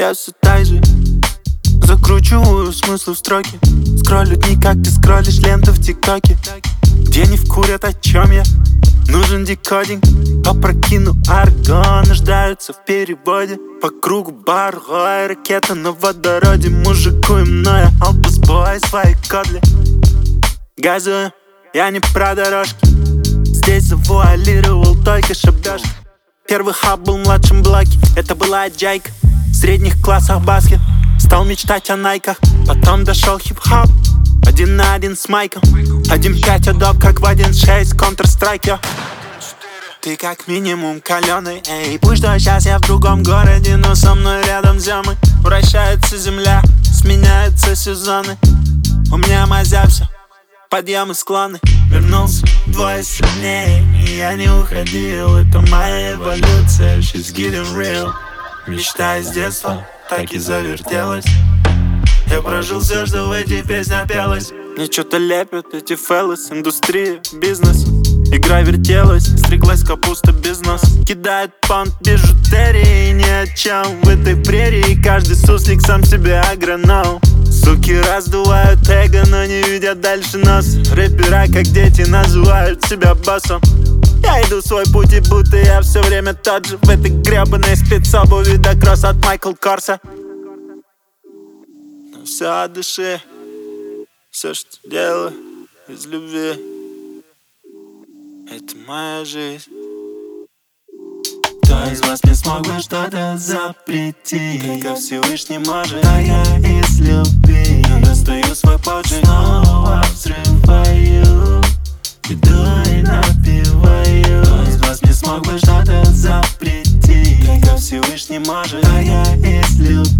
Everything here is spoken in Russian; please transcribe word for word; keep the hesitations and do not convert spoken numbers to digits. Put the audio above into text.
Я все так же закручиваю смыслы в строки. Скроллю дни, как ты скроллишь ленту в ТикТоке. Где не вкурят, о чем я? Нужен декодинг. Опрокину аргон, нуждаются в переводе. По кругу бар, гой, ракета на водороде. Мужику и мною, алпусбой, свои кодли. Газую, я не про дорожки. Здесь завуалировал только шабашки. Первый хаб был в младшем блоке. Это была джайка. В средних классах баскет. Стал мечтать о найках. Потом дошел хип-хоп. Один на один с майком. один пять адоп, как в один шесть Counter-Strike. Ты как минимум калёный, эй. Пусть что сейчас я в другом городе, но со мной рядом зямы. Вращается земля, сменяются сезоны. У меня мазя все, подъемы, склоны. Вернулся двое сильнее, и я не уходил. Это моя эволюция, she's getting real. Мечта из детства так и завертелась. Я прожил все, что в эти песни пелось. Мне что-то лепят эти фэллос. Индустрия, бизнес. Игра вертелась, стриглась капуста без носа. Кидает пант бижутерии, ни о чем в этой прерии. Каждый суслик сам себе агроном. Суки раздувают эго, но не видят дальше нас. Рэпера, как дети, называют себя боссом. Я иду свой путь, и будто я все время тот же. В этой гребаной спецобуви до кросс от Майкл Корса. Но все от души, все, что делаю, из любви. Это моя жизнь. Кто из вас не смог бы что-то запретить? Как Всевышний может, а я из любви. Я достаю свой поджиг, снова взрываю. Иду и напиваю. Кто из вас не смог бы что-то запретить? Как Всевышний может, а я из любви.